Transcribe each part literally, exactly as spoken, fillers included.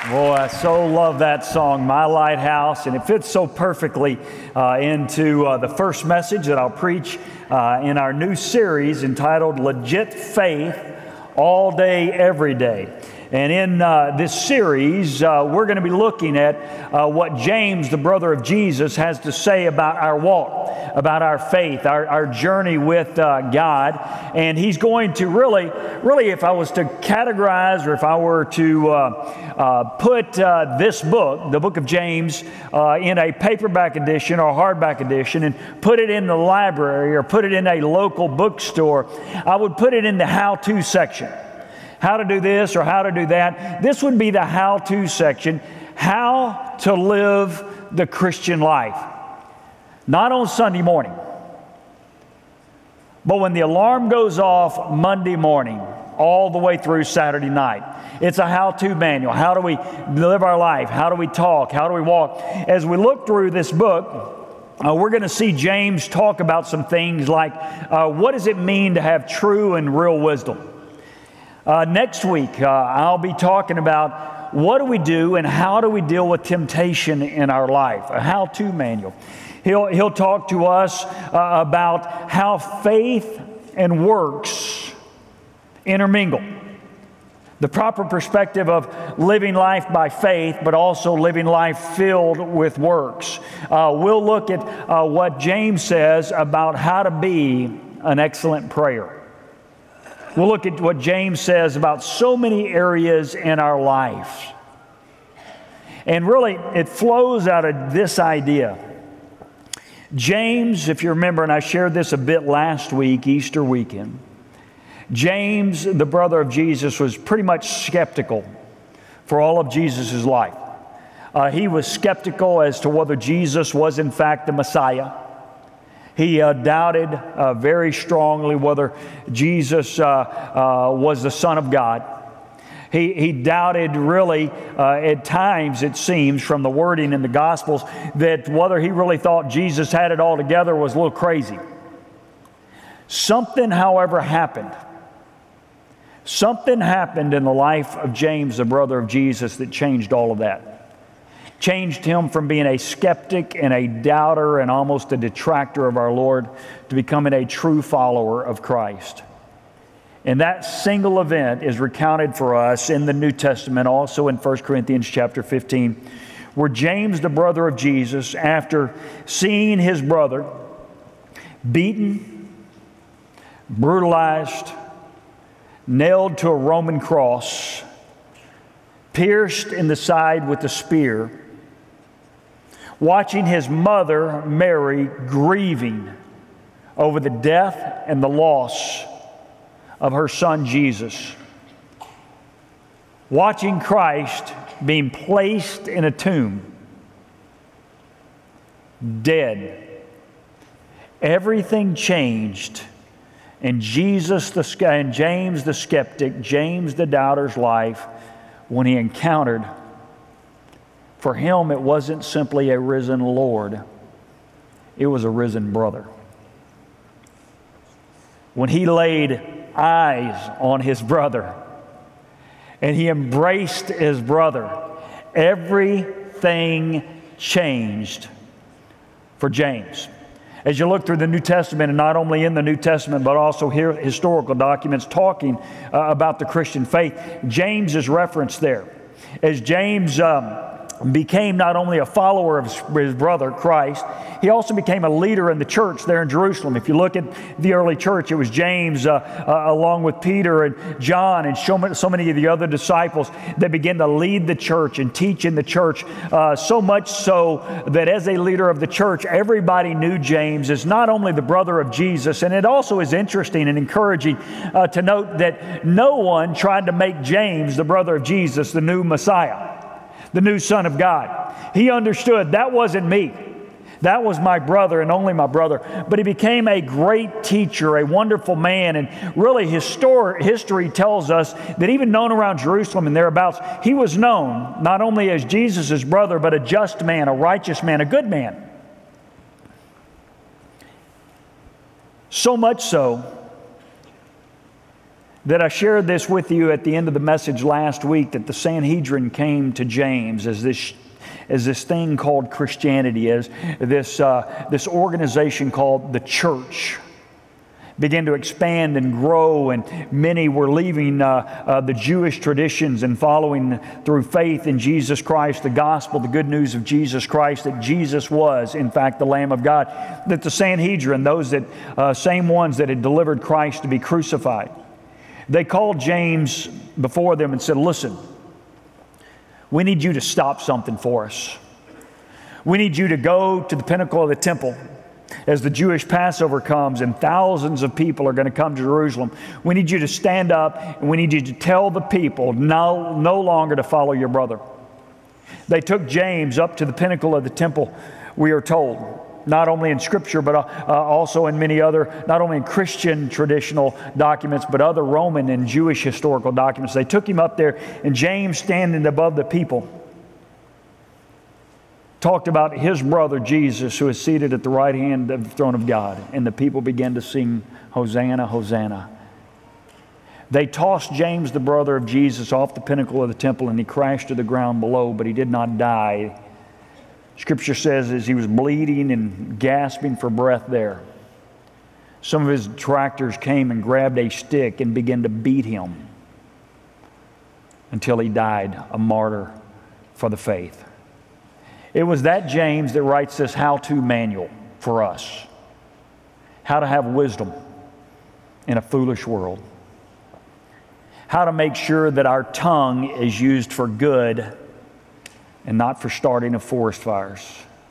Boy, I so love that song, My Lighthouse, and it fits so perfectly uh, into uh, the first message that I'll preach uh, in our new series entitled Legit Faith, All Day, Every Day. And in uh, this series, uh, we're going to be looking at uh, what James, the brother of Jesus, has to say about our walk, about our faith, our, our journey with uh, God. And he's going to really, really, if I was to categorize or if I were to uh, uh, put uh, this book, the book of James, uh, in a paperback edition or hardback edition and put it in the library or put it in a local bookstore, I would put it in the how-to section. How to do this or how to do that. This would be the how-to section. How to live the Christian life. Not on Sunday morning, but when the alarm goes off Monday morning, all the way through Saturday night. It's a how-to manual. How do we live our life? How do we talk? How do we walk? As we look through this book, uh, we're going to see James talk about some things like uh, what does it mean to have true and real wisdom? Uh, next week, uh, I'll be talking about what do we do and how do we deal with temptation in our life, a how-to manual. He'll, he'll talk to us uh, about how faith and works intermingle. The proper perspective of living life by faith, but also living life filled with works. Uh, we'll look at uh, what James says about how to be an excellent prayer. We'll look at what James says about so many areas in our life. And really, it flows out of this idea. James, if you remember, and I shared this a bit last week, Easter weekend, James, the brother of Jesus, was pretty much skeptical for all of Jesus' life. Uh, he was skeptical as to whether Jesus was in fact the Messiah. He uh, doubted uh, very strongly whether Jesus uh, uh, was the Son of God. He, he doubted really, uh, at times it seems from the wording in the Gospels, that whether he really thought Jesus had it all together was a little crazy. Something, however, happened. Something happened in the life of James, the brother of Jesus, that changed all of that. Changed him from being a skeptic and a doubter and almost a detractor of our Lord to becoming a true follower of Christ. And that single event is recounted for us in the New Testament, also in First Corinthians chapter fifteen, where James, the brother of Jesus, after seeing his brother beaten, brutalized, nailed to a Roman cross, pierced in the side with a spear, watching his mother, Mary, grieving over the death and the loss of her son, Jesus. Watching Christ being placed in a tomb, dead. Everything changed in Jesus the, and James the skeptic, James the doubter's life when he encountered. For him, it wasn't simply a risen Lord. It was a risen brother. When he laid eyes on his brother and he embraced his brother, everything changed for James. As you look through the New Testament, and not only in the New Testament, but also here historical documents talking uh, about the Christian faith, James is referenced there. As James um, became not only a follower of his brother, Christ, he also became a leader in the church there in Jerusalem. If you look at the early church, it was James, uh, uh, along with Peter and John and so many, so many of the other disciples that began to lead the church and teach in the church, uh, so much so that as a leader of the church, everybody knew James as not only the brother of Jesus, and it also is interesting and encouraging uh, to note that no one tried to make James, the brother of Jesus, the new Messiah, the new Son of God. He understood that wasn't me. That was my brother and only my brother. But he became a great teacher, a wonderful man. And really, histor- history tells us that even known around Jerusalem and thereabouts, he was known not only as Jesus' brother, but a just man, a righteous man, a good man. So much so that I shared this with you at the end of the message last week, that the Sanhedrin came to James as this as this thing called Christianity, as this, uh, this organization called the church began to expand and grow, and many were leaving uh, uh, the Jewish traditions and following through faith in Jesus Christ, the gospel, the good news of Jesus Christ, that Jesus was, in fact, the Lamb of God. That the Sanhedrin, those that uh, same ones that had delivered Christ to be crucified, they called James before them and said, listen, we need you to stop something for us. We need you to go to the pinnacle of the temple as the Jewish Passover comes and thousands of people are going to come to Jerusalem. We need you to stand up and we need you to tell the people no, no longer to follow your brother. They took James up to the pinnacle of the temple, we are told, not only in Scripture, but uh, also in many other, not only in Christian traditional documents, but other Roman and Jewish historical documents. They took him up there, and James, standing above the people, talked about his brother Jesus, who is seated at the right hand of the throne of God. And the people began to sing, Hosanna, Hosanna. They tossed James, the brother of Jesus, off the pinnacle of the temple, and he crashed to the ground below, but he did not die. Scripture says as he was bleeding and gasping for breath there, some of his detractors came and grabbed a stick and began to beat him until he died, a martyr for the faith. It was that James that writes this how-to manual for us. How to have wisdom in a foolish world. How to make sure that our tongue is used for good and not for starting of forest fires.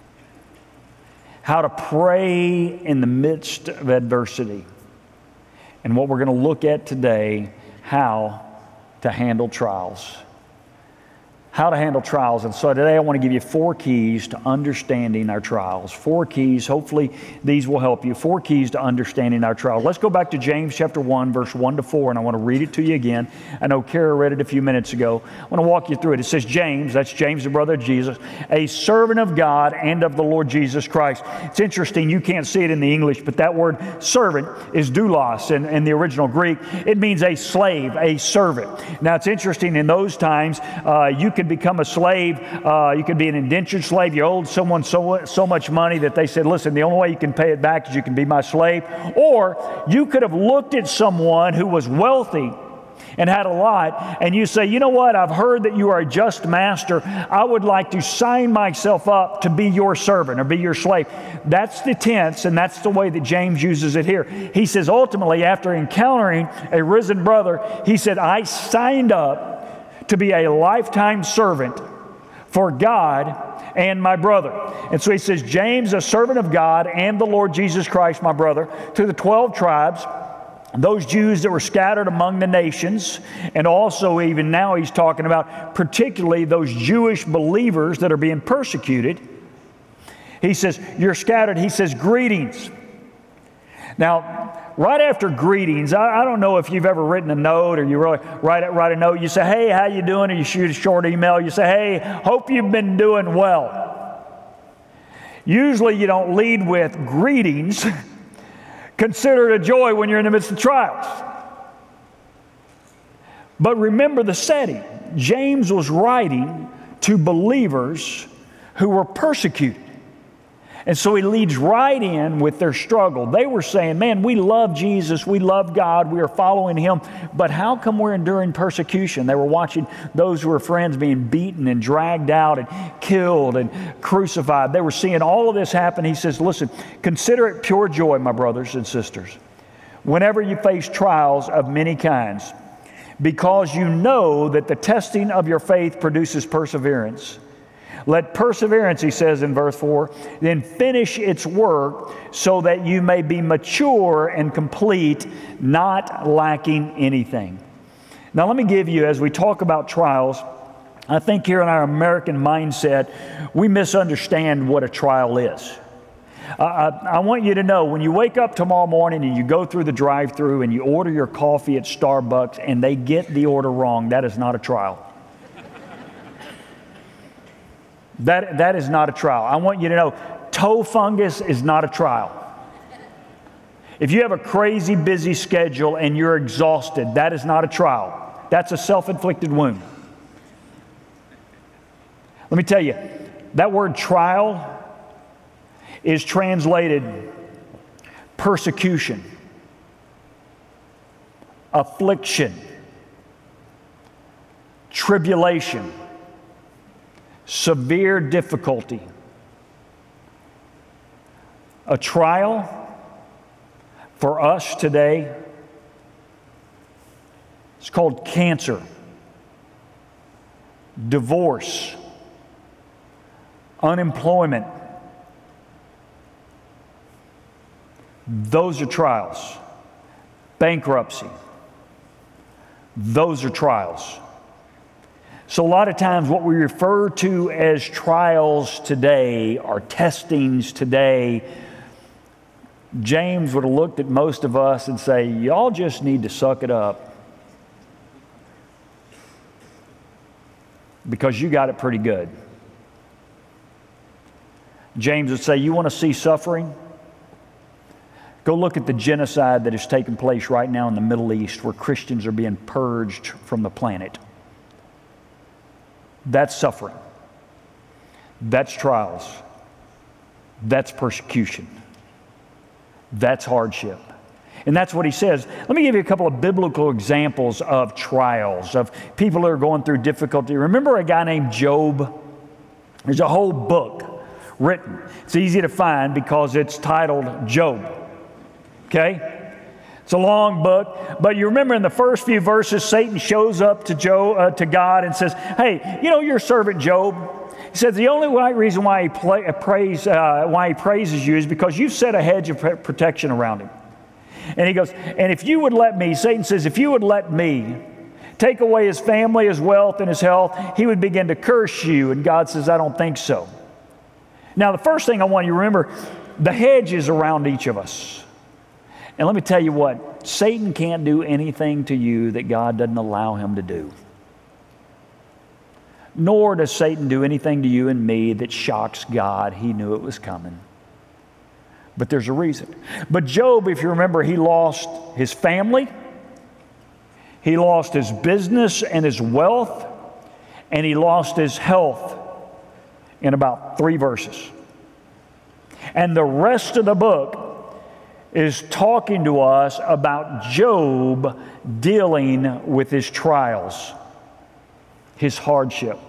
How to pray in the midst of adversity. And what we're going to look at today, how to handle trials. How to handle trials. And so today I want to give you four keys to understanding our trials. Four keys. Hopefully these will help you. Four keys to understanding our trials. Let's go back to James chapter one, verse one to four, and I want to read it to you again. I know Kara read it a few minutes ago. I want to walk you through it. It says, James, that's James, the brother of Jesus, a servant of God and of the Lord Jesus Christ. It's interesting, you can't see it in the English, but that word servant is doulos in, in the original Greek. It means a slave, a servant. Now it's interesting, in those times, uh, you could become a slave. Uh, you could be an indentured slave. You owed someone so, so much money that they said, listen, the only way you can pay it back is you can be my slave. Or you could have looked at someone who was wealthy and had a lot, and you say, you know what, I've heard that you are a just master. I would like to sign myself up to be your servant or be your slave. That's the tense, and that's the way that James uses it here. He says, ultimately, after encountering a risen brother, he said, I signed up to be a lifetime servant for God and my brother. And so he says, James, a servant of God and the Lord Jesus Christ, my brother, to the twelve tribes, those Jews that were scattered among the nations, and also even now he's talking about particularly those Jewish believers that are being persecuted. He says, you're scattered. He says, greetings. Now, right after greetings, I, I don't know if you've ever written a note or you really write, write a note. You say, hey, how you doing? Or you shoot a short email. You say, hey, hope you've been doing well. Usually you don't lead with greetings. Consider it a joy when you're in the midst of trials. But remember the setting. James was writing to believers who were persecuted. And so he leads right in with their struggle. They were saying, man, we love Jesus, we love God, we are following Him, but how come we're enduring persecution? They were watching those who were friends being beaten and dragged out and killed and crucified. They were seeing all of this happen. He says, listen, consider it pure joy, my brothers and sisters, whenever you face trials of many kinds, because you know that the testing of your faith produces perseverance. Let perseverance, he says in verse four, then finish its work so that you may be mature and complete, not lacking anything. Now let me give you, as we talk about trials, I think here in our American mindset, we misunderstand what a trial is. Uh, I, I want you to know, when you wake up tomorrow morning and you go through the drive-thru and you order your coffee at Starbucks and they get the order wrong, that is not a trial. That, that is not a trial. I want you to know, toe fungus is not a trial. If you have a crazy busy schedule and you're exhausted, that is not a trial. That's a self-inflicted wound. Let me tell you, that word trial is translated persecution, affliction, tribulation, severe difficulty. A trial for us today, it's called cancer, divorce, unemployment. Those are trials. Bankruptcy. Those are trials. So a lot of times what we refer to as trials today or testings today, James would have looked at most of us and say, y'all just need to suck it up because you got it pretty good. James would say, you want to see suffering? Go look at the genocide that is taking place right now in the Middle East where Christians are being purged from the planet. That's suffering. That's trials. That's persecution. That's hardship. And that's what he says. Let me give you a couple of biblical examples of trials, of people who are going through difficulty. Remember a guy named Job? There's a whole book written. It's easy to find because it's titled Job. Okay? It's a long book, but you remember in the first few verses, Satan shows up to Job, uh, to God and says, hey, you know your servant Job? He says the only right reason why he, play, uh, praise, uh, why he praises you is because you've set a hedge of protection around him. And he goes, and if you would let me, Satan says, if you would let me take away his family, his wealth, and his health, he would begin to curse you. And God says, I don't think so. Now, the first thing I want you to remember, the hedge is around each of us. And let me tell you what, Satan can't do anything to you that God doesn't allow him to do. Nor does Satan do anything to you and me that shocks God. He knew it was coming. But there's a reason. But Job, if you remember, he lost his family, he lost his business and his wealth, and he lost his health in about three verses. And the rest of the book is talking to us about Job dealing with his trials, his hardship.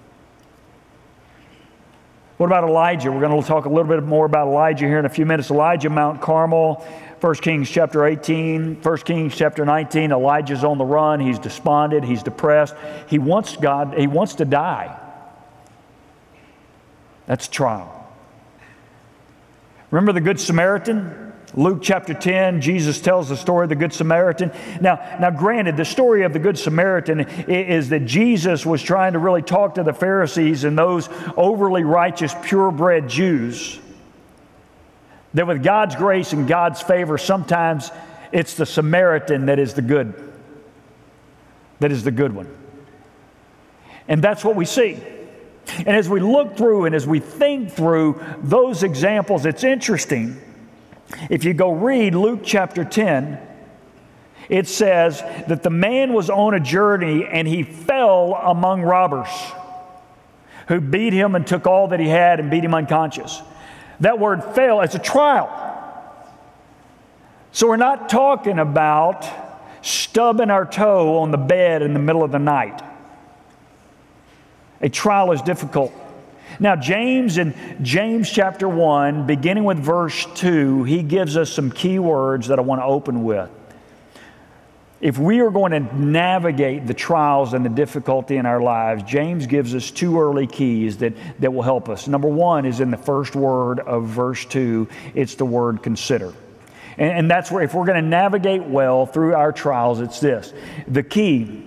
What about Elijah? We're going to talk a little bit more about Elijah here in a few minutes. Elijah, Mount Carmel, First Kings chapter eighteen, First Kings chapter nineteen. Elijah's on the run. He's despondent. He's depressed. He wants God, he wants to die. That's a trial. Remember the Good Samaritan? Luke chapter ten, Jesus tells the story of the Good Samaritan. Now, now granted, the story of the Good Samaritan is that Jesus was trying to really talk to the Pharisees and those overly righteous, purebred Jews. That with God's grace and God's favor, sometimes it's the Samaritan that is the good. That is the good one. And that's what we see. And as we look through and as we think through those examples, it's interesting. If you go read Luke chapter ten, it says that the man was on a journey and he fell among robbers who beat him and took all that he had and beat him unconscious. That word fell, it's a trial. So we're not talking about stubbing our toe on the bed in the middle of the night. A trial is difficult. Now, James in James chapter one, beginning with verse two, he gives us some key words that I want to open with. If we are going to navigate the trials and the difficulty in our lives, James gives us two early keys that, that will help us. Number one is in the first word of verse two. It's the word consider. And, and that's where, if we're going to navigate well through our trials, it's this. The key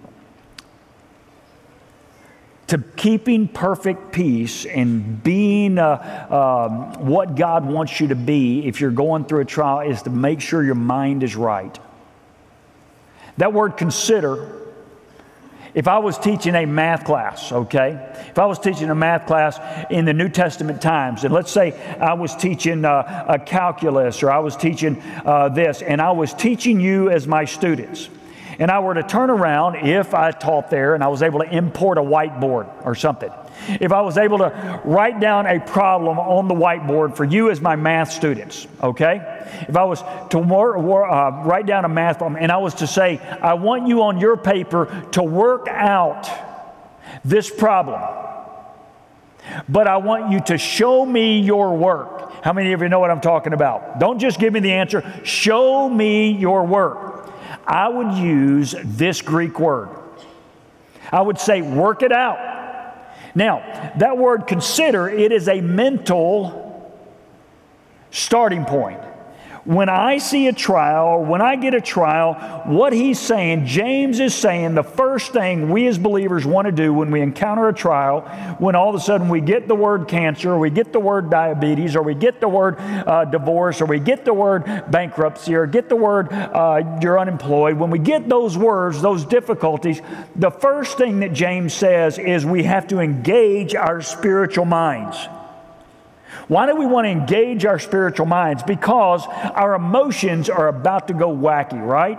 to keeping perfect peace and being uh, um, what God wants you to be if you're going through a trial is to make sure your mind is right. That word consider If I was teaching a math class, okay, if I was teaching a math class in the New Testament times, and let's say I was teaching uh, a calculus, or I was teaching uh, this, and I was teaching you as my students, and I were to turn around, if I taught there and I was able to import a whiteboard or something, if I was able to write down a problem on the whiteboard for you as my math students, okay? If I was to uh, write down a math problem and I was to say, I want you on your paper to work out this problem, but I want you to show me your work. How many of you know what I'm talking about? Don't just give me the answer. Show me your work. I would use this Greek word. I would say, work it out. Now, that word consider, it is a mental starting point. When I see a trial, or when I get a trial, what he's saying, James is saying, the first thing we as believers want to do when we encounter a trial, when all of a sudden we get the word cancer, or we get the word diabetes, or we get the word uh, divorce, or we get the word bankruptcy, or get the word uh, you're unemployed, when we get those words, those difficulties, the first thing that James says is we have to engage our spiritual minds. Why do we want to engage our spiritual minds? Because our emotions are about to go wacky, right?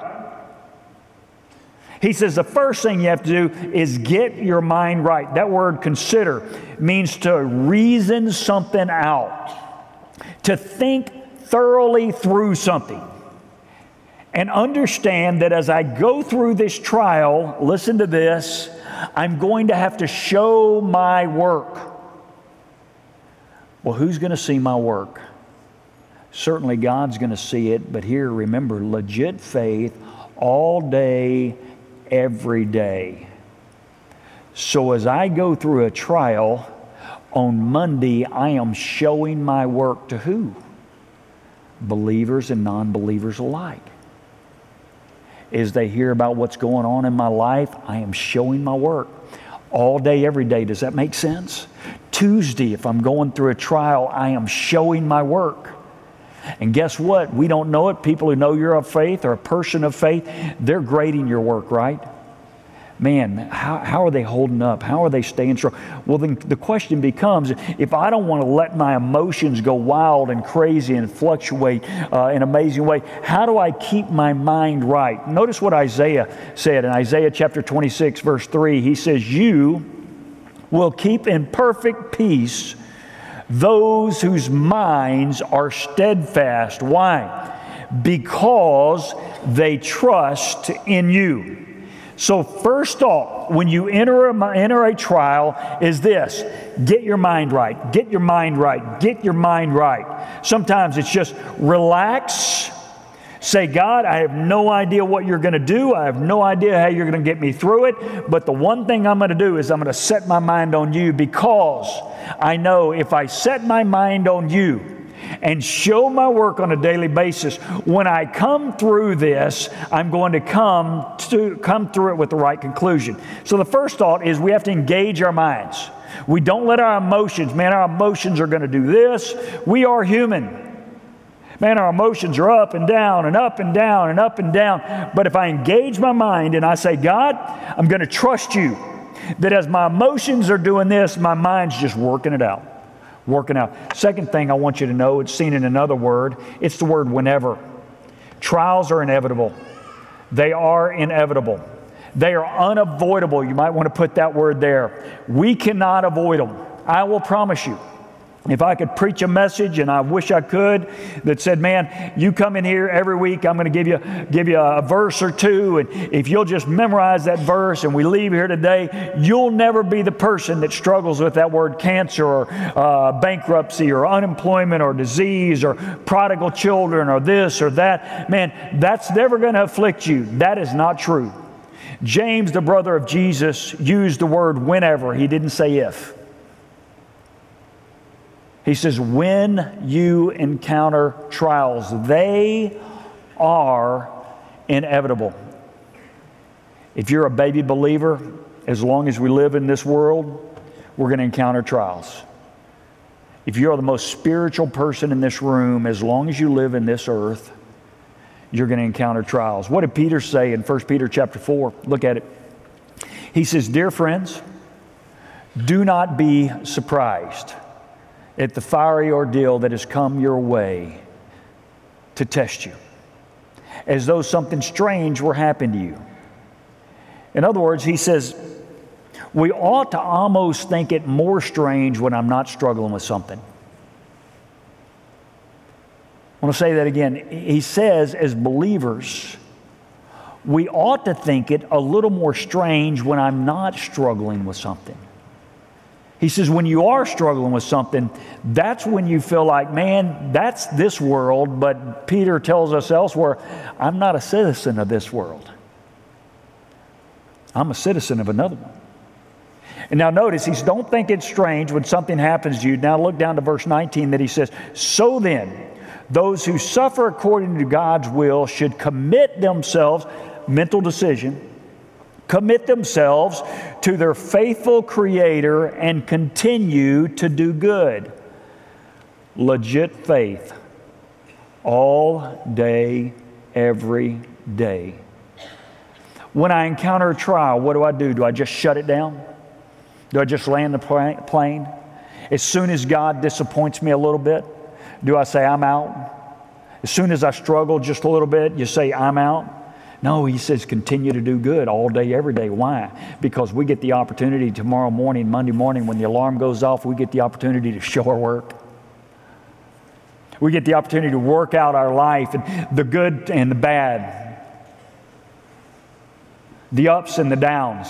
He says the first thing you have to do is get your mind right. That word consider means to reason something out, to think thoroughly through something, and understand that as I go through this trial, listen to this, I'm going to have to show my work. Well, who's going to see my work? Certainly God's going to see it, but here, remember, legit faith all day, every day. So as I go through a trial, on Monday, I am showing my work to who? Believers and non-believers alike. As they hear about what's going on in my life, I am showing my work. All day, every day. Does that make sense? Tuesday, if I'm going through a trial, I am showing my work. And guess what? We don't know it. People who know you're of faith or a person of faith, they're grading your work, right? Man, how, how are they holding up? How are they staying strong? Well, then the question becomes, if I don't want to let my emotions go wild and crazy and fluctuate uh, in an amazing way, how do I keep my mind right? Notice what Isaiah said in Isaiah chapter twenty-six, verse three. He says, you will keep in perfect peace those whose minds are steadfast. Why? Because they trust in you. So first off, when you enter a, enter a trial, is this: get your mind right, get your mind right, get your mind right. Sometimes it's just relax, say, God, I have no idea what you're going to do. I have no idea how you're going to get me through it. But the one thing I'm going to do is I'm going to set my mind on you, because I know if I set my mind on you and show my work on a daily basis, when I come through this, I'm going to come to come through it with the right conclusion. So the first thought is we have to engage our minds. We don't let our emotions, man, our emotions are going to do this. We are human. Man, our emotions are up and down and up and down and up and down. But if I engage my mind and I say, God, I'm going to trust you, that as my emotions are doing this, my mind's just working it out. Working out. Second thing I want you to know, it's seen in another word. It's the word whenever. Trials are inevitable. They are inevitable. They are unavoidable. You might want to put that word there. We cannot avoid them. I will promise you. If I could preach a message, and I wish I could, that said, man, you come in here every week, I'm going to give you, give you a verse or two, and if you'll just memorize that verse and we leave here today, you'll never be the person that struggles with that word cancer or uh, bankruptcy or unemployment or disease or prodigal children or this or that. Man, that's never going to afflict you. That is not true. James, the brother of Jesus, used the word whenever. He didn't say if. He says, when you encounter trials, they are inevitable. If you're a baby believer, as long as we live in this world, we're going to encounter trials. If you're the most spiritual person in this room, as long as you live in this earth, you're going to encounter trials. What did Peter say in First Peter chapter four? Look at it. He says, dear friends, do not be surprised at the fiery ordeal that has come your way to test you, as though something strange were happening to you. In other words, he says, we ought to almost think it more strange when I'm not struggling with something. I want to say that again. He says, as believers, we ought to think it a little more strange when I'm not struggling with something. He says, when you are struggling with something, that's when you feel like, man, that's this world, but Peter tells us elsewhere, I'm not a citizen of this world. I'm a citizen of another one. And now notice, he says, don't think it's strange when something happens to you. Now look down to verse nineteen that he says, so then, those who suffer according to God's will should commit themselves, mental decision, commit themselves to their faithful Creator and continue to do good. Legit faith. All day, every day. When I encounter a trial, what do I do? Do I just shut it down? Do I just land the plane? As soon as God disappoints me a little bit, do I say, I'm out? As soon as I struggle just a little bit, you say, I'm out? No, he says, continue to do good all day, every day. Why? Because we get the opportunity tomorrow morning, Monday morning, when the alarm goes off, we get the opportunity to show our work. We get the opportunity to work out our life, and the good and the bad, the ups and the downs.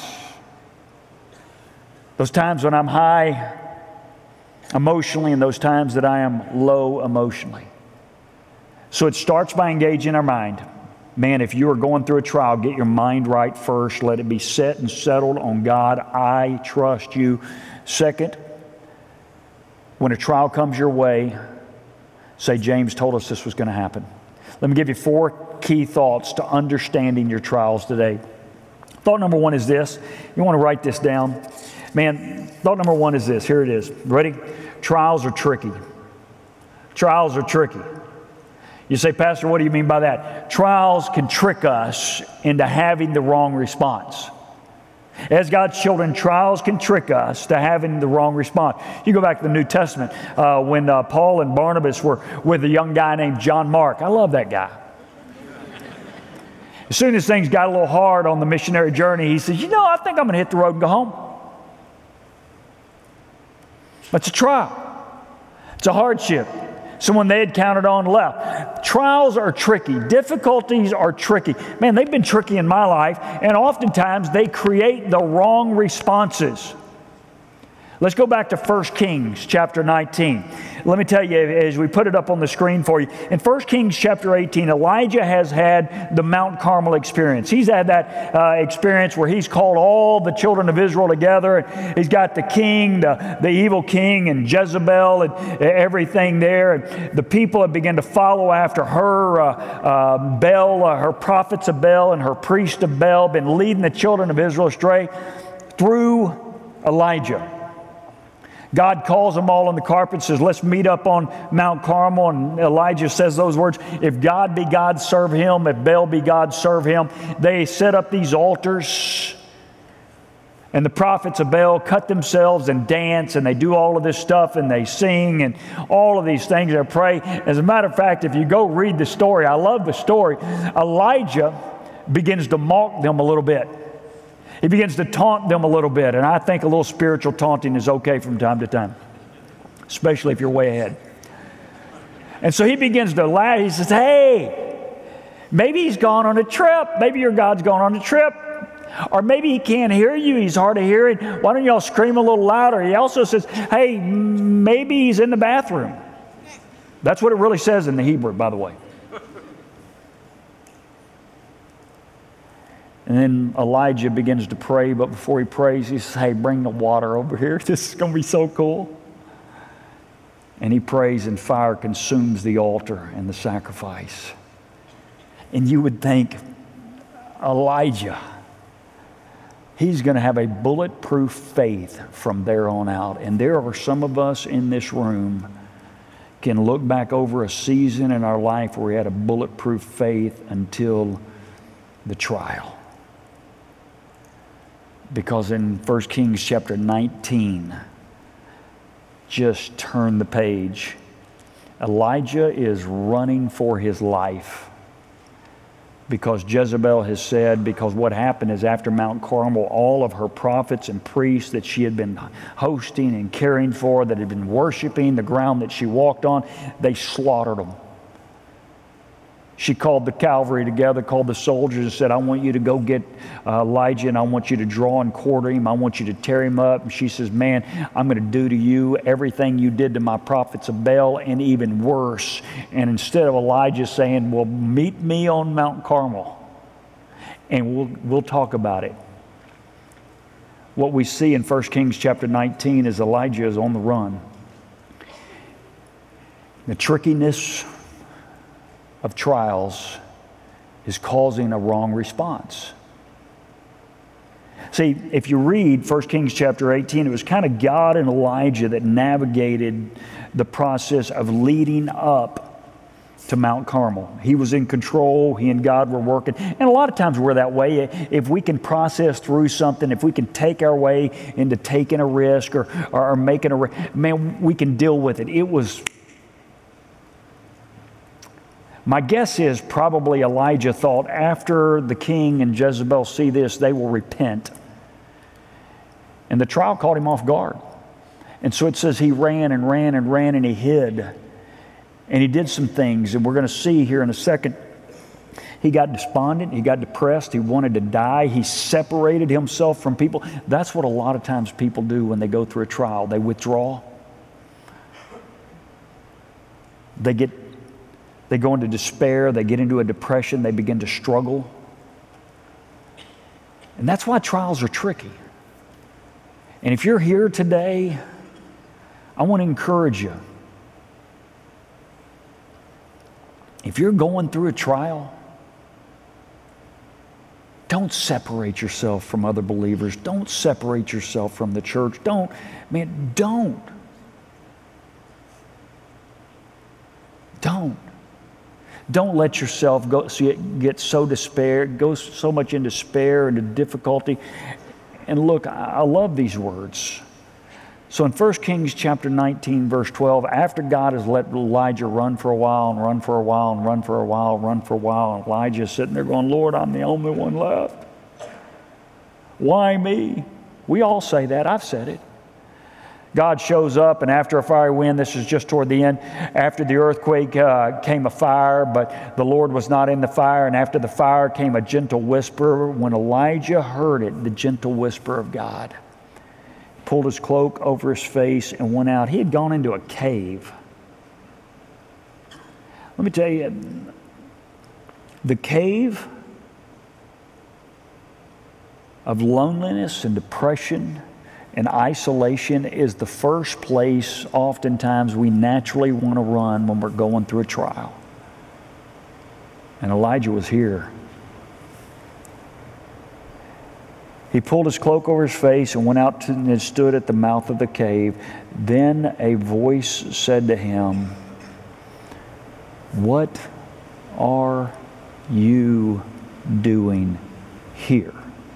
Those times when I'm high emotionally and those times that I am low emotionally. So it starts by engaging our mind. Man, if you are going through a trial, get your mind right first. Let it be set and settled on God. I trust you. Second, when a trial comes your way, say, James told us this was going to happen. Let me give you four key thoughts to understanding your trials today. Thought number one is this. You want to write this down. Man, thought number one is this. Here it is. Ready? Trials are tricky. Trials are tricky. You say, Pastor, what do you mean by that? Trials can trick us into having the wrong response. As God's children, trials can trick us to having the wrong response. You go back to the New Testament uh, when uh, Paul and Barnabas were with a young guy named John Mark. I love that guy. As soon as things got a little hard on the missionary journey, he says, you know, I think I'm going to hit the road and go home. It's a trial. It's a hardship. Someone they had counted on left. Trials are tricky. Difficulties are tricky. Man, they've been tricky in my life, and oftentimes they create the wrong responses. Let's go back to First Kings chapter nineteen. Let me tell you, as we put it up on the screen for you, in First Kings chapter eighteen, Elijah has had the Mount Carmel experience. He's had that uh, experience where he's called all the children of Israel together. And he's got the king, the, the evil king, and Jezebel and everything there. And the people have begun to follow after her, uh, uh, Baal, uh, her prophets of Baal and her priest of Baal, been leading the children of Israel astray through Elijah. God calls them all on the carpet and says, let's meet up on Mount Carmel. And Elijah says those words, if God be God, serve him. If Baal be God, serve him. They set up these altars. And the prophets of Baal cut themselves and dance, and they do all of this stuff, and they sing, and all of these things. They pray. As a matter of fact, if you go read the story, I love the story. Elijah begins to mock them a little bit. He begins to taunt them a little bit, and I think a little spiritual taunting is okay from time to time, especially if you're way ahead. And so he begins to laugh. He says, hey, maybe he's gone on a trip. Maybe your God's gone on a trip. Or maybe he can't hear you. He's hard of hearing. Why don't y'all scream a little louder? He also says, hey, maybe he's in the bathroom. That's what it really says in the Hebrew, by the way. And then Elijah begins to pray, but before he prays, he says, hey, bring the water over here. This is going to be so cool. And he prays, and fire consumes the altar and the sacrifice. And you would think, Elijah, he's going to have a bulletproof faith from there on out. And there are some of us in this room can look back over a season in our life where we had a bulletproof faith until the trial. Because in First Kings chapter nineteen, just turn the page. Elijah is running for his life because Jezebel has said, because what happened is after Mount Carmel, all of her prophets and priests that she had been hosting and caring for, that had been worshiping the ground that she walked on, they slaughtered them. She called the cavalry together, called the soldiers and said, I want you to go get uh, Elijah and I want you to draw and quarter him. I want you to tear him up. And she says, man, I'm going to do to you everything you did to my prophets of Baal and even worse. And instead of Elijah saying, well, meet me on Mount Carmel and we'll, we'll talk about it. What we see in First Kings chapter nineteen is Elijah is on the run. The trickiness of trials is causing a wrong response. See, if you read First Kings chapter eighteen, it was kind of God and Elijah that navigated the process of leading up to Mount Carmel. He was in control. He and God were working. And a lot of times we're that way. If we can process through something, if we can take our way into taking a risk or, or making a risk, man, we can deal with it. It was... My guess is probably Elijah thought after the king and Jezebel see this, they will repent. And the trial caught him off guard. And so it says he ran and ran and ran and he hid. And he did some things, and we're going to see here in a second. He got despondent, he got depressed, he wanted to die, he separated himself from people. That's what a lot of times people do when they go through a trial. They withdraw. They get They go into despair, they get into a depression, they begin to struggle. And that's why trials are tricky. And if you're here today, I want to encourage you. If you're going through a trial, don't separate yourself from other believers. Don't separate yourself from the church. Don't, man, don't. Don't. Don't let yourself go, get so despair, go so much in despair and into difficulty. And look, I love these words. So in First Kings chapter nineteen, verse twelve, after God has let Elijah run for a while and run for a while and run for a while, run for a while, and Elijah is sitting there going, Lord, I'm the only one left. Why me? We all say that. I've said it. God shows up, and after a fiery wind, this is just toward the end, after the earthquake uh, came a fire, but the Lord was not in the fire, and after the fire came a gentle whisper. When Elijah heard it, the gentle whisper of God, he pulled his cloak over his face and went out. He had gone into a cave. Let me tell you, the cave of loneliness and depression and isolation is the first place oftentimes we naturally want to run when we're going through a trial. And Elijah was here. He pulled his cloak over his face and went out to, and stood at the mouth of the cave. Then a voice said to him, "What are you doing here?"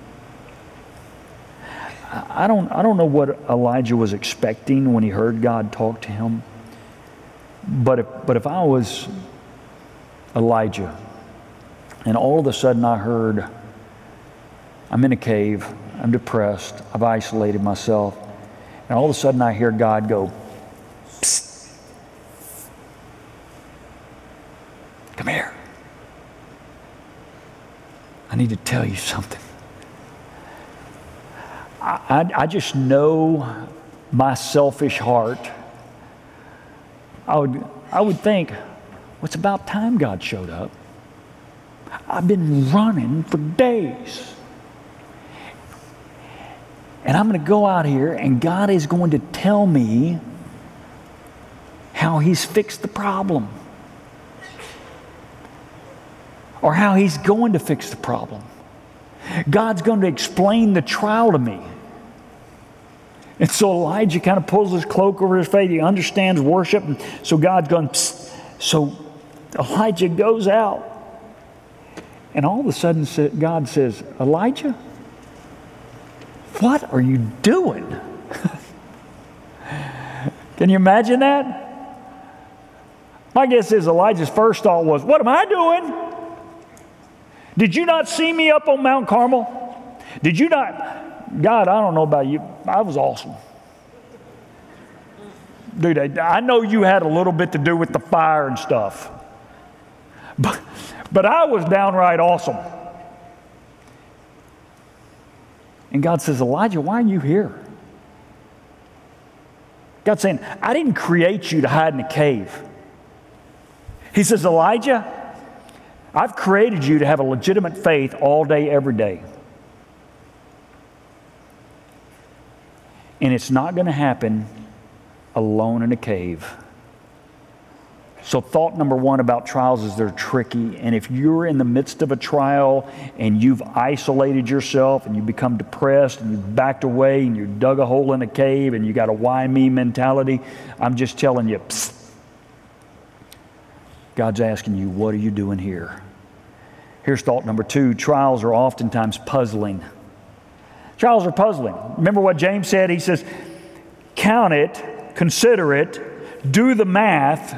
I don't, I don't know what Elijah was expecting when he heard God talk to him. But if, but if I was Elijah and all of a sudden I heard, I'm in a cave, I'm depressed, I've isolated myself, and all of a sudden I hear God go, "Psst, come here. I need to tell you something." I, I just know my selfish heart. I would, I would think, well, it's about time God showed up. I've been running for days. And I'm going to go out here and God is going to tell me how He's fixed the problem. Or how He's going to fix the problem. God's going to explain the trial to me. And so Elijah kind of pulls his cloak over his face. He understands worship. And so God's going, psst. So Elijah goes out. And all of a sudden God says, "Elijah, what are you doing? Can you imagine that? My guess is Elijah's first thought was, what am I doing? Did you not see me up on Mount Carmel? Did you not? God, I don't know about you. I was awesome. Dude, I, I know you had a little bit to do with the fire and stuff. But, but I was downright awesome. And God says, Elijah, why are you here? God's saying, I didn't create you to hide in a cave. He says, Elijah, I've created you to have a legitimate faith all day, every day. And it's not going to happen alone in a cave. So thought number one about trials is they're tricky. And if you're in the midst of a trial and you've isolated yourself and you become depressed and you've backed away and you dug a hole in a cave and you got a why me mentality, I'm just telling you, psst. God's asking you, what are you doing here? Here's thought number two. Trials are oftentimes puzzling. Trials are puzzling. Remember what James said? He says, count it, consider it, do the math.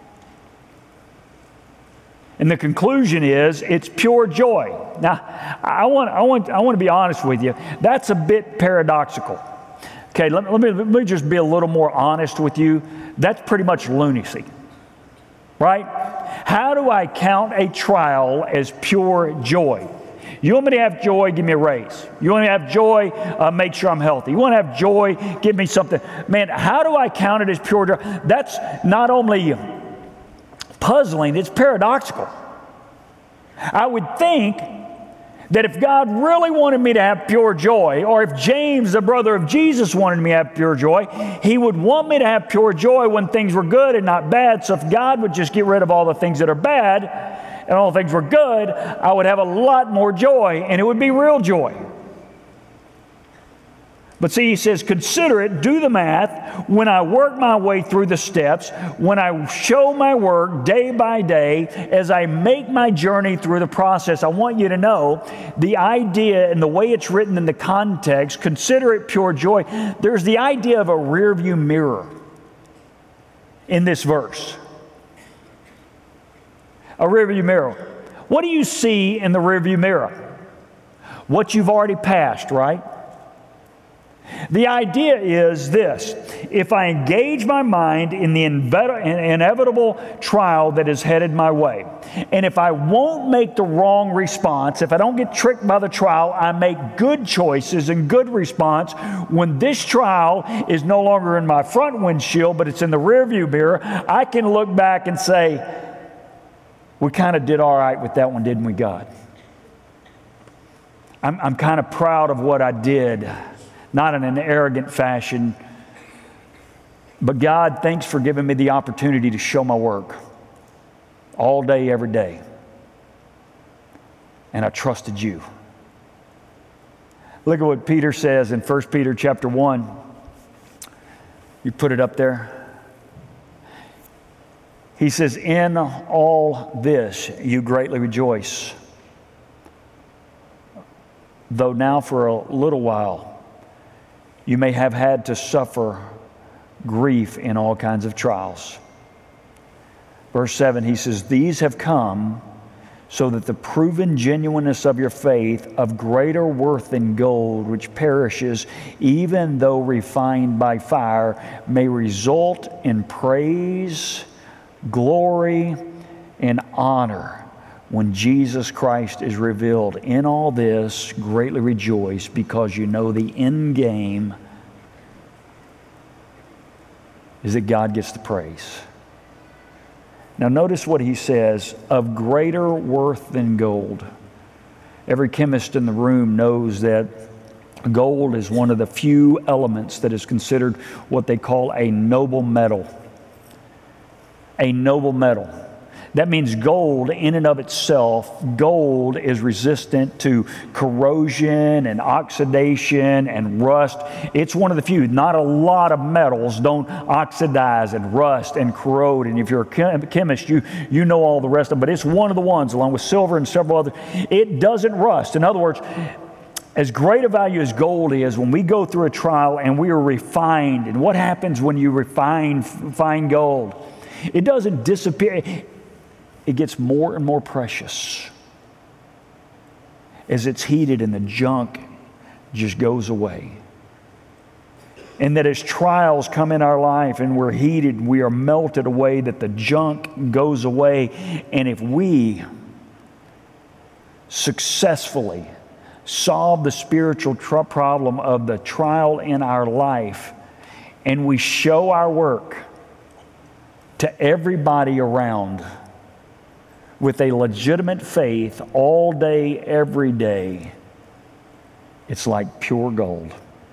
And the conclusion is, it's pure joy. Now, I want, I want, I want to be honest with you. That's a bit paradoxical. Okay, let, let, me, let me just be a little more honest with you. That's pretty much lunacy. Right? How do I count a trial as pure joy? You want me to have joy, give me a raise. You want me to have joy, uh, make sure I'm healthy. You want to have joy, give me something. Man, how do I count it as pure joy? That's not only puzzling, it's paradoxical. I would think that if God really wanted me to have pure joy, or if James, the brother of Jesus, wanted me to have pure joy, he would want me to have pure joy when things were good and not bad. So if God would just get rid of all the things that are bad and all the things were good, I would have a lot more joy, and it would be real joy. But see, he says, consider it, do the math. When I work my way through the steps, when I show my work day by day, as I make my journey through the process, I want you to know the idea and the way it's written in the context, consider it pure joy. There's the idea of a rearview mirror in this verse. A rearview mirror. What do you see in the rearview mirror? What you've already passed, right? The idea is this: if I engage my mind in the inevitable trial that is headed my way, and if I won't make the wrong response, if I don't get tricked by the trial, I make good choices and good response. When this trial is no longer in my front windshield, but it's in the rearview mirror, I can look back and say, we kind of did all right with that one, didn't we, God? I'm, I'm kind of proud of what I did. Not in an arrogant fashion, but God, thanks for giving me the opportunity to show my work all day, every day. And I trusted you. Look at what Peter says in First Peter chapter one. You put it up there. He says, in all this you greatly rejoice, though now for a little while you may have had to suffer grief in all kinds of trials. Verse seven, he says, these have come so that the proven genuineness of your faith, of greater worth than gold, which perishes, even though refined by fire, may result in praise, glory, and honor when Jesus Christ is revealed. In all this, greatly rejoice, because you know the end game is that God gets the praise. Now notice what he says, of greater worth than gold. Every chemist in the room knows that gold is one of the few elements that is considered what they call a noble metal. A noble metal. That means gold in and of itself, gold is resistant to corrosion and oxidation and rust. It's one of the few. Not a lot of metals don't oxidize and rust and corrode. And if you're a chemist, you, you know all the rest of them. But it's one of the ones, along with silver and several others. It doesn't rust. In other words, As great a value as gold is, when we go through a trial and we are refined, and what happens when you refine fine gold? It doesn't disappear. It gets more and more precious as it's heated and the junk just goes away. And that as trials come in our life and we're heated, we are melted away, that the junk goes away. And if we successfully solve the spiritual tr- problem of the trial in our life, and we show our work to everybody around with a legitimate faith all day, every day, it's like pure gold.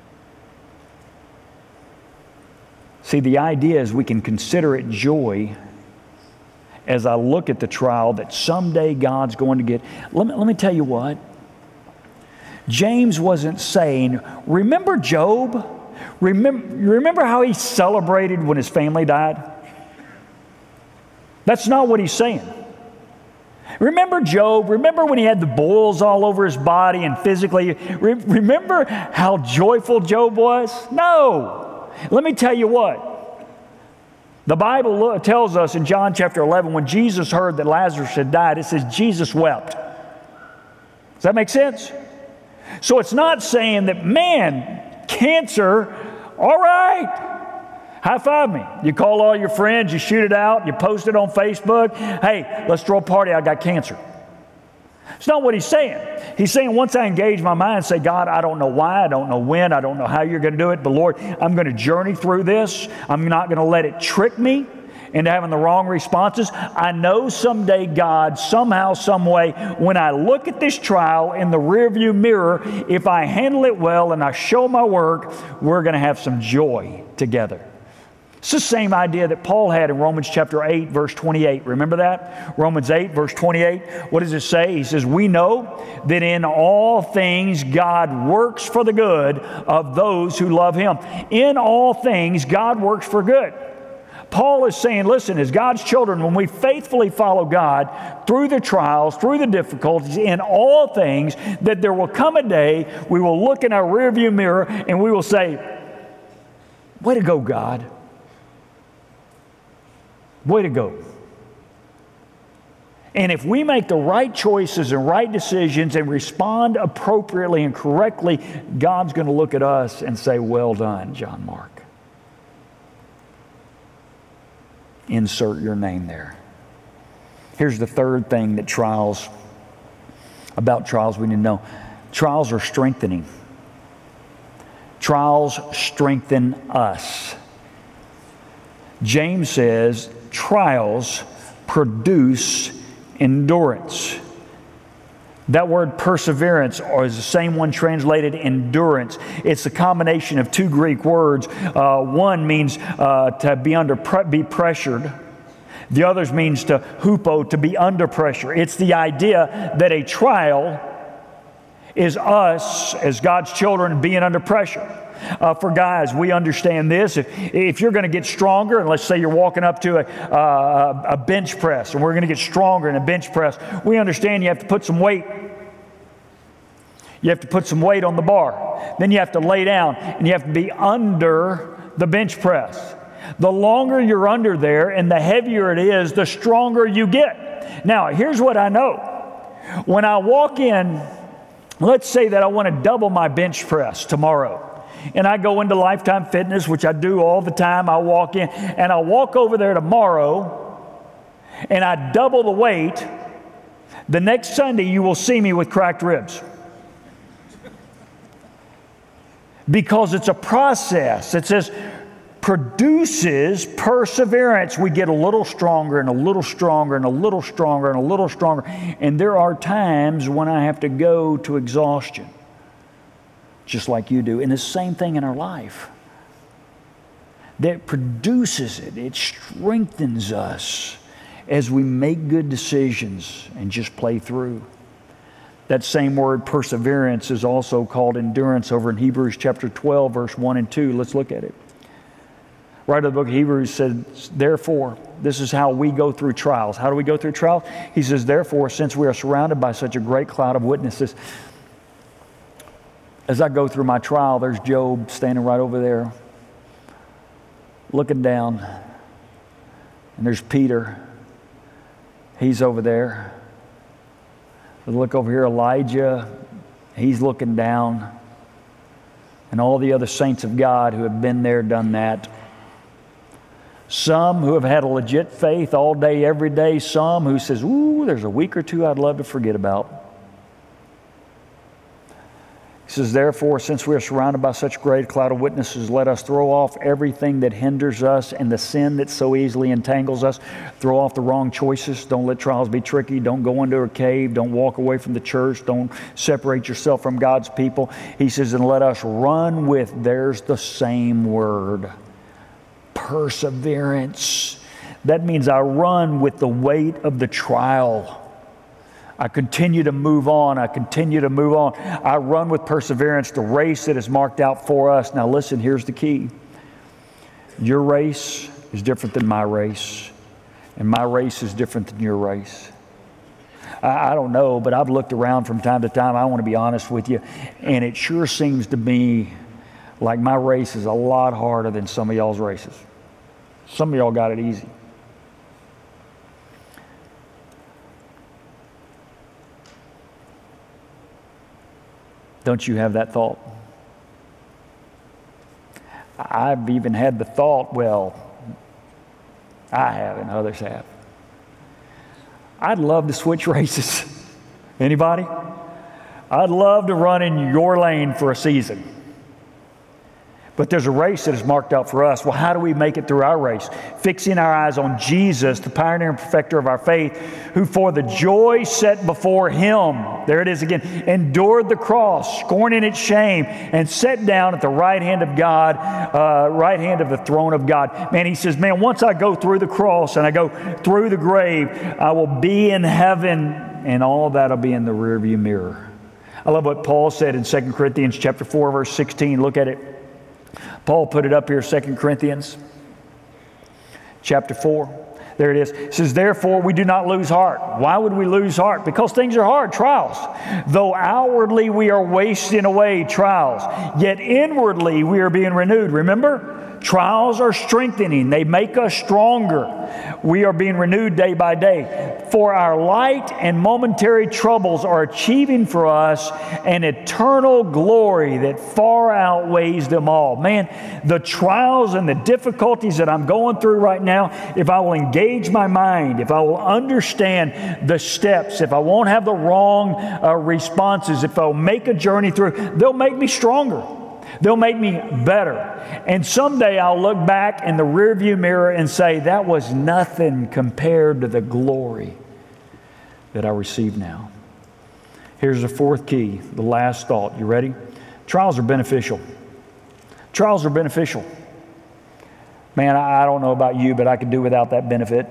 See, the idea is we can consider it joy as I look at the trial that someday God's going to get. Let me, let me tell you what. James wasn't saying, remember Job? Remember, remember how he celebrated when his family died? That's not what he's saying. Remember Job? Remember when he had the boils all over his body and physically? Re- remember how joyful Job was? No. Let me tell you what. The Bible tells us in John chapter eleven, when Jesus heard that Lazarus had died, it says Jesus wept. Does that make sense? So it's not saying that, man, cancer, all right, high five me. You call all your friends, you shoot it out, you post it on Facebook. Hey, let's throw a party, I got cancer. It's not what he's saying. He's saying once I engage my mind and say, God, I don't know why, I don't know when, I don't know how you're going to do it, but Lord, I'm going to journey through this. I'm not going to let it trick me into having the wrong responses. I know someday, God, somehow, some way, when I look at this trial in the rearview mirror, if I handle it well and I show my work, we're going to have some joy together. It's the same idea that Paul had in Romans chapter eight, verse twenty-eight. Remember that? Romans eight, verse twenty-eight. What does it say? He says, we know that in all things God works for the good of those who love Him. In all things, God works for good. Paul is saying, listen, as God's children, when we faithfully follow God through the trials, through the difficulties, in all things, that there will come a day we will look in our rearview mirror and we will say, way to go, God. Way to go. And if we make the right choices and right decisions and respond appropriately and correctly, God's going to look at us and say, well done, John Mark. Insert your name there. Here's the third thing that trials, about trials we need to know. Trials are strengthening. Trials strengthen us. James says, trials produce endurance. That word perseverance, or is the same one translated endurance. It's a combination of two Greek words. Uh, one means uh, to be under pre- be pressured. The other means to hupo, to be under pressure. It's the idea that a trial is us, as God's children, being under pressure. Uh, for guys, we understand this. If, if you're going to get stronger, and let's say you're walking up to a, uh, a bench press, and we're going to get stronger in a bench press, we understand you have to put some weight. You have to put some weight on the bar. Then you have to lay down, and you have to be under the bench press. The longer you're under there and the heavier it is, the stronger you get. Now, here's what I know. When I walk in, let's say that I want to double my bench press tomorrow. And I go into Lifetime Fitness, which I do all the time. I walk in, and I walk over there tomorrow, and I double the weight. The next Sunday, you will see me with cracked ribs. Because it's a process. It says, produces perseverance. We get a little stronger and a little stronger and a little stronger and a little stronger. And there are times when I have to go to exhaustion. Just like you do. And the same thing in our life. That produces it. It strengthens us as we make good decisions and just play through. That same word, perseverance, is also called endurance over in Hebrews chapter twelve, verse one and two. Let's look at it. Writer of the book of Hebrews said, therefore, this is how we go through trials. How do we go through trials? He says, therefore, since we are surrounded by such a great cloud of witnesses, As I go through my trial, there's Job standing right over there, looking down. And there's Peter. He's over there. Look over here, Elijah. He's looking down. And all the other saints of God who have been there, done that. Some who have had a legit faith all day, every day. Some who says, ooh, there's a week or two I'd love to forget about. He says, therefore, since we are surrounded by such great cloud of witnesses, let us throw off everything that hinders us and the sin that so easily entangles us. Throw off the wrong choices. Don't let trials be tricky. Don't go into a cave. Don't walk away from the church. Don't separate yourself from God's people. He says, and let us run with, there's the same word, perseverance. That means I run with the weight of the trial. I continue to move on. I continue to move on. I run with perseverance the race that is marked out for us. Now listen, here's the key. Your race is different than my race. And my race is different than your race. I, I don't know, but I've looked around from time to time. I want to be honest with you. And it sure seems to me like my race is a lot harder than some of y'all's races. Some of y'all got it easy. Don't you have that thought? I've even had the thought, well, I have and others have. I'd love to switch races. Anybody? I'd love to run in your lane for a season. But there's a race that is marked out for us. Well, how do we make it through our race? Fixing our eyes on Jesus, the pioneer and perfecter of our faith, who for the joy set before him, there it is again, endured the cross, scorning its shame, and sat down at the right hand of God, uh, right hand of the throne of God. Man, he says, man, once I go through the cross and I go through the grave, I will be in heaven, and all of that will be in the rearview mirror. I love what Paul said in Second Corinthians chapter four, verse sixteen. Look at it. Paul put it up here, Second Corinthians chapter four. There it is. It says, therefore, we do not lose heart. Why would we lose heart? Because things are hard, trials. Though outwardly we are wasting away, trials, yet inwardly we are being renewed. Remember? Trials are strengthening. They make us stronger. We are being renewed day by day. For our light and momentary troubles are achieving for us an eternal glory that far outweighs them all. Man, the trials and the difficulties that I'm going through right now, if I will engage my mind, if I will understand the steps, if I won't have the wrong uh, responses, if I'll make a journey through, they'll make me stronger. They'll make me better. And someday I'll look back in the rearview mirror and say, that was nothing compared to the glory that I receive now. Here's the fourth key, the last thought. You ready? Trials are beneficial. Trials are beneficial. Man, I don't know about you, but I could do without that benefit.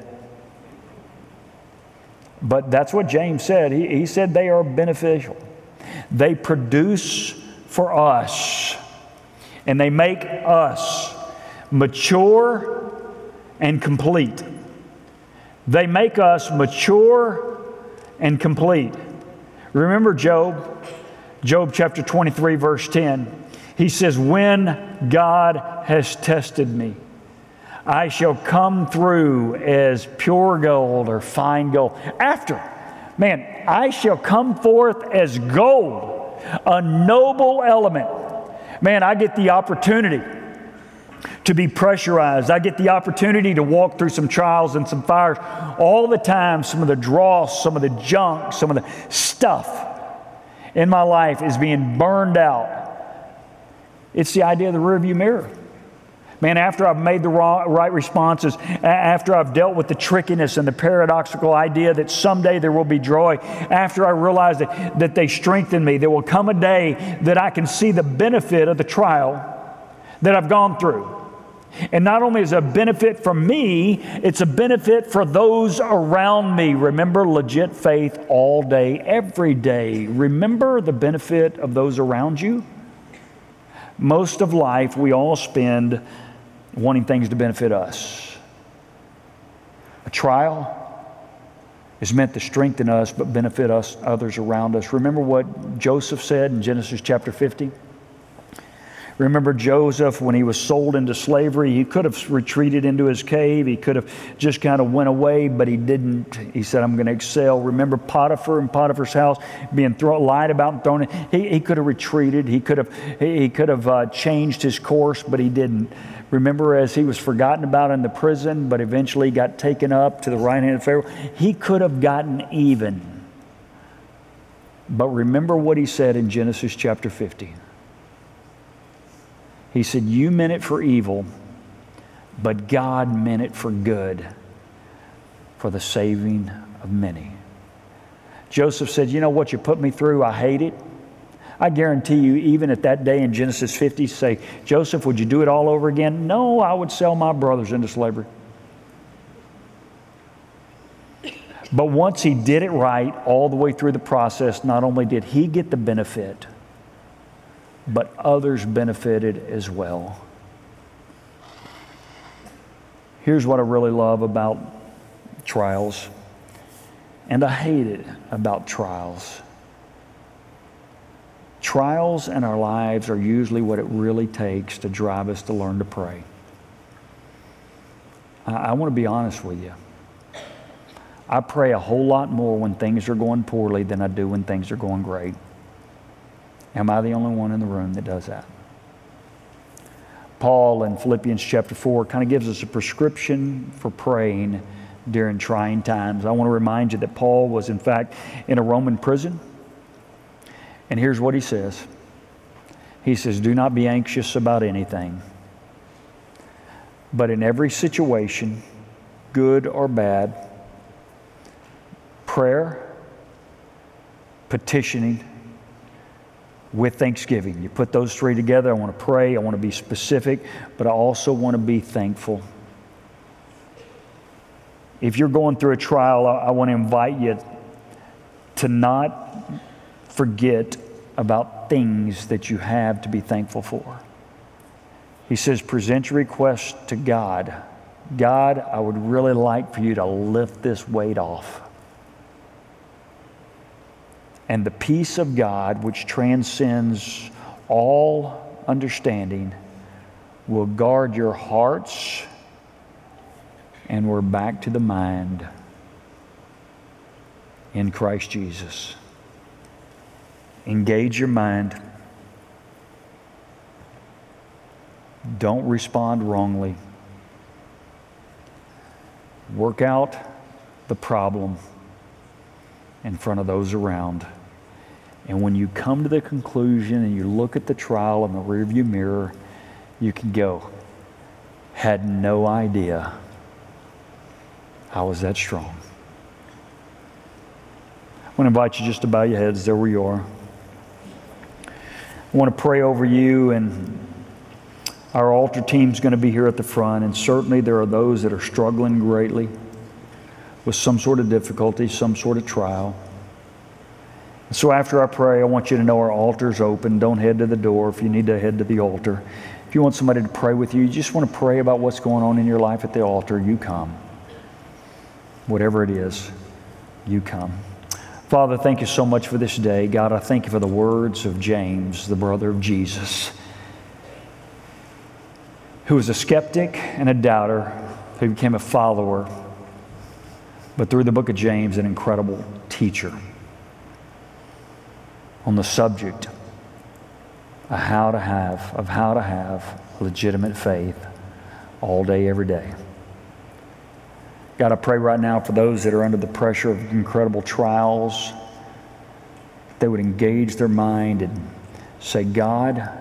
But that's what James said. He, he said they are beneficial. They produce for us. And they make us mature and complete. They make us mature and complete. Remember Job? Job chapter twenty-three, verse ten. He says, when God has tested me, I shall come through as pure gold or fine gold. After, man, I shall come forth as gold, a noble element. Man, I get the opportunity to be pressurized. I get the opportunity to walk through some trials and some fires. All the time, some of the dross, some of the junk, some of the stuff in my life is being burned out. It's the idea of the rearview mirror. Man, after I've made the right responses, after I've dealt with the trickiness and the paradoxical idea that someday there will be joy, after I realize that, that they strengthen me, there will come a day that I can see the benefit of the trial that I've gone through. And not only is it a benefit for me, it's a benefit for those around me. Remember, legit faith all day, every day. Remember the benefit of those around you. Most of life, we all spend wanting things to benefit us. A trial is meant to strengthen us but benefit us, others around us. Remember what Joseph said in Genesis chapter fifty? Remember Joseph when he was sold into slavery? He could have retreated into his cave. He could have just kind of went away, but he didn't. He said, I'm going to excel. Remember Potiphar in Potiphar's house being thrown, lied about and thrown in? He, he could have retreated. He could have, he could have uh, changed his course, but he didn't. Remember as he was forgotten about in the prison, but eventually got taken up to the right hand of Pharaoh? He could have gotten even. But remember what he said in Genesis chapter fifty. He said, you meant it for evil, but God meant it for good, for the saving of many. Joseph said, you know what you put me through? I hate it. I guarantee you, even at that day in Genesis fifty, say, Joseph, would you do it all over again? No, I would sell my brothers into slavery. But once he did it right, all the way through the process, not only did he get the benefit, but others benefited as well. Here's what I really love about trials, and I hate it about trials. Trials in our lives are usually what it really takes to drive us to learn to pray. I, I want to be honest with you. I pray a whole lot more when things are going poorly than I do when things are going great. Am I the only one in the room that does that? Paul in Philippians chapter four kind of gives us a prescription for praying during trying times. I want to remind you that Paul was in fact in a Roman prison. And here's what he says. He says, do not be anxious about anything, but in every situation, good or bad, prayer, petitioning, with thanksgiving. You put those three together. I want to pray. I want to be specific, but I also want to be thankful. If you're going through a trial, I, I want to invite you to not forget about things that you have to be thankful for. He says, present your request to God. God, I would really like for you to lift this weight off. And the peace of God, which transcends all understanding, will guard your hearts, and we're back to the mind in Christ Jesus. Engage your mind. Don't respond wrongly. Work out the problem in front of those around. And when you come to the conclusion and you look at the trial in the rearview mirror, you can go, had no idea I was that strong. I want to invite you just to bow your heads there where you are. I want to pray over you, and our altar team's going to be here at the front, and certainly there are those that are struggling greatly with some sort of difficulty, some sort of trial. So after I pray, I want you to know our altar's open. Don't head to the door if you need to head to the altar. If you want somebody to pray with you, you just want to pray about what's going on in your life at the altar, you come. Whatever it is, you come. Father, thank you so much for this day. God, I thank you for the words of James, the brother of Jesus, who was a skeptic and a doubter, who became a follower, but through the book of James, an incredible teacher on the subject of how to have, of how to have legitimate faith all day, every day. God, I pray right now for those that are under the pressure of incredible trials, they would engage their mind and say, God,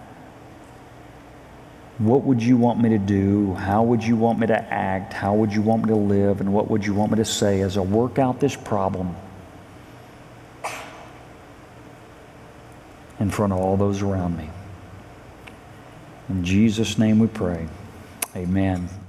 what would you want me to do? How would you want me to act? How would you want me to live? And what would you want me to say as I work out this problem in front of all those around me? In Jesus' name we pray. Amen.